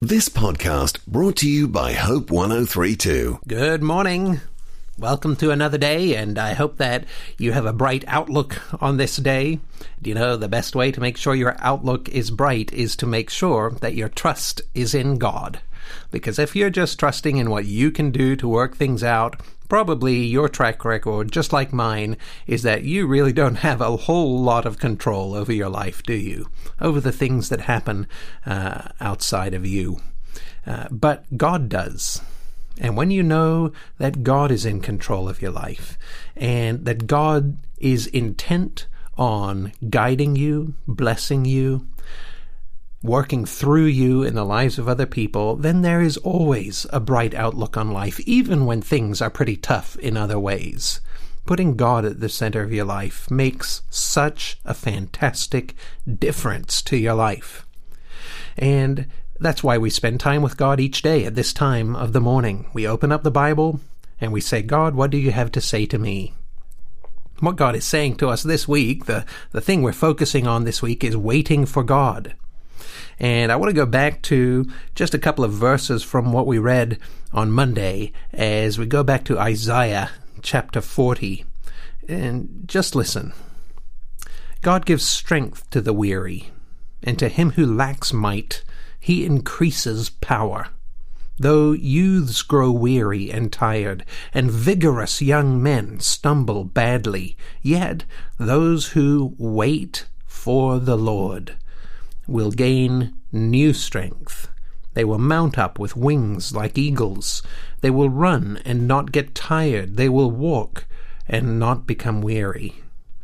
This podcast brought to you by Hope 1032. Good morning. Welcome to another day, and I hope that you have a bright outlook on this day. Do you know the best way to make sure your outlook is bright is to make sure that your trust is in God? Because if you're just trusting in what you can do to work things out, probably your track record, just like mine, is that you really don't have a whole lot of control over your life, do you? Over the things that happen outside of you. But God does. And when you know that God is in control of your life, and that God is intent on guiding you, blessing you, working through you in the lives of other people, then there is always a bright outlook on life, even when things are pretty tough in other ways. Putting God at the center of your life makes such a fantastic difference to your life. And that's why we spend time with God each day at this time of the morning. We open up the Bible and we say, God, what do you have to say to me? What God is saying to us this week, the thing we're focusing on this week, is waiting for God. And I want to go back to just a couple of verses from what we read on Monday as we go back to Isaiah chapter 40. And just listen. God gives strength to the weary, and to him who lacks might, he increases power. Though youths grow weary and tired, and vigorous young men stumble badly, yet those who wait for the Lord will gain new strength. They will mount up with wings like eagles. They will run and not get tired. They will walk and not become weary.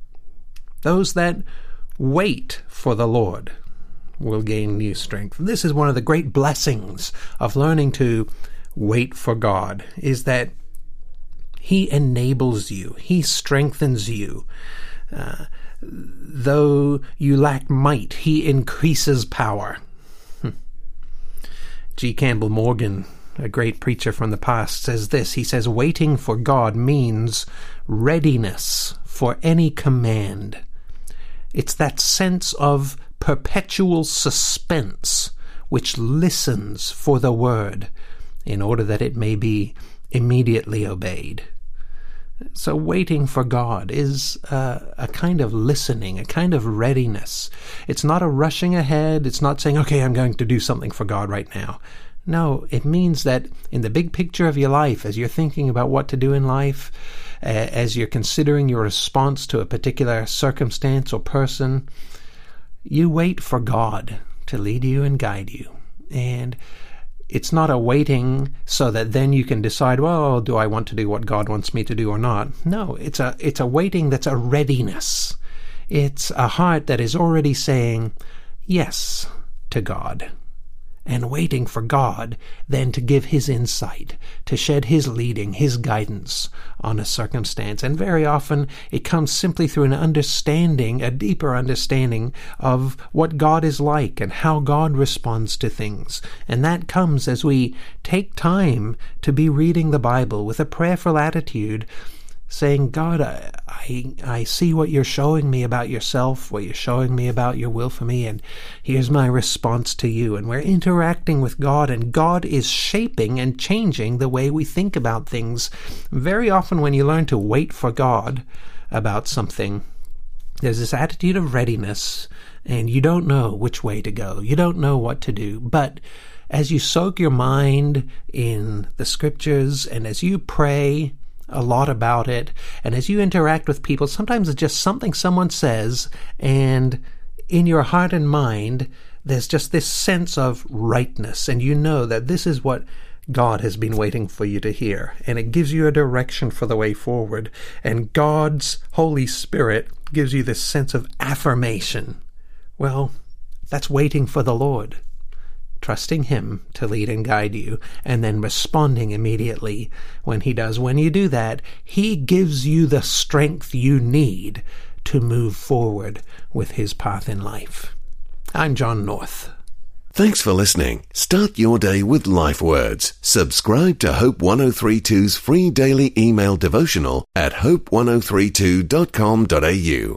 Those that wait for the Lord will gain new strength. This is one of the great blessings of learning to wait for God, is that He enables you. He strengthens you. Though you lack might, He increases power. G. Campbell Morgan, a great preacher from the past, says this. He says, waiting for God means readiness for any command. It's that sense of perpetual suspense which listens for the word in order that it may be immediately obeyed. So waiting for God is a kind of listening, a kind of readiness. It's not a rushing ahead. It's not saying, okay, I'm going to do something for God right now. No, it means that in the big picture of your life, as you're thinking about what to do in life, as you're considering your response to a particular circumstance or person, you wait for God to lead you and guide you. And it's not a waiting so that then you can decide, well, do I want to do what God wants me to do or not? No, it's a waiting that's a readiness. It's a heart that is already saying yes to God, and waiting for God then to give His insight, to shed His leading, His guidance on a circumstance. And very often it comes simply through an understanding, a deeper understanding of what God is like and how God responds to things. And that comes as we take time to be reading the Bible with a prayerful attitude, saying, God, I see what you're showing me about yourself, what you're showing me about your will for me, and here's my response to you. And we're interacting with God, and God is shaping and changing the way we think about things. Very often when you learn to wait for God about something, there's this attitude of readiness, and you don't know which way to go. You don't know what to do. But as you soak your mind in the Scriptures, and as you pray a lot about it, and as you interact with people, sometimes it's just something someone says, and in your heart and mind there's just this sense of rightness, and you know that this is what God has been waiting for you to hear, and it gives you a direction for the way forward, and God's Holy Spirit gives you this sense of affirmation. Well, that's waiting for the Lord, trusting Him to lead and guide you, and then responding immediately when He does. When you do that, He gives you the strength you need to move forward with His path in life. I'm John North. Thanks for listening. Start your day with Life Words. Subscribe to Hope 1032's free daily email devotional at hope1032.com.au.